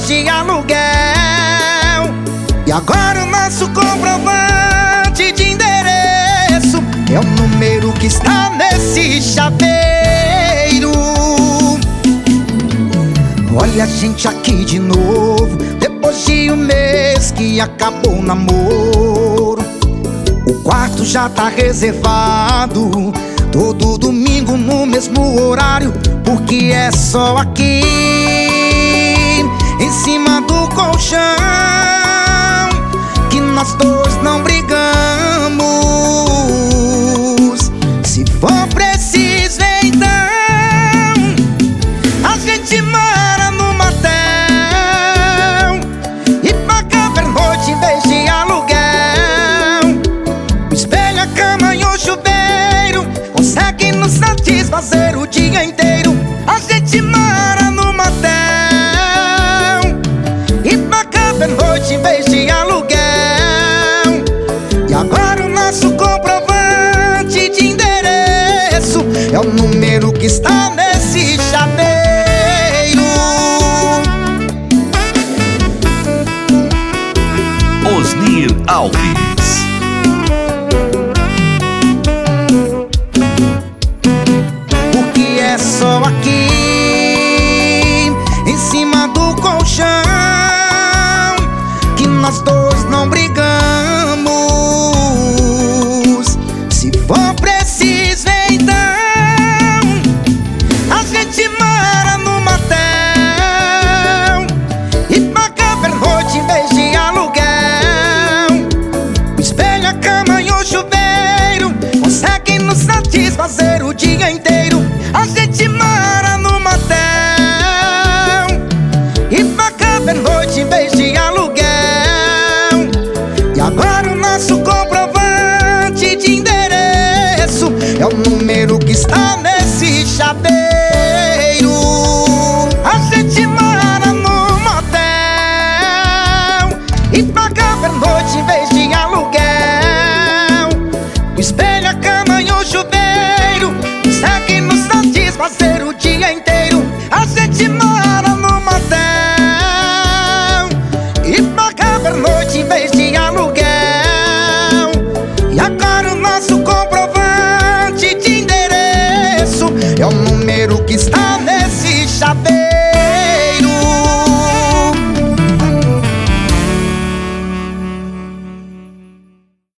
de aluguel. E agora o nosso comprovante de endereço é o número que está nesse chaveiro. Olha a gente aqui de novo, depois de um mês que acabou o namoro. O quarto já tá reservado, todo domingo no mesmo horário, porque é só aqui, em cima do colchão, que nós dois não brigamos. Se for preciso então, a gente mora no motel e paga pernoite em vez de aluguel. O espelho, a cama e o chuveiro consegue nos satisfazer o dia inteiro. A gente mora no motel e paga pernoite em vez de aluguel. E agora o nosso comprovante de endereço é o número que está nesse chaveiro. Osnir Alves. Porque é só aqui, em cima do colchão, que nós dois não brigamos. Se for preciso então, a gente mora no motel e paga pernoite em vez de aluguel. O espelho, a cama e o chuveiro conseguem nos satisfazer o dia inteiro.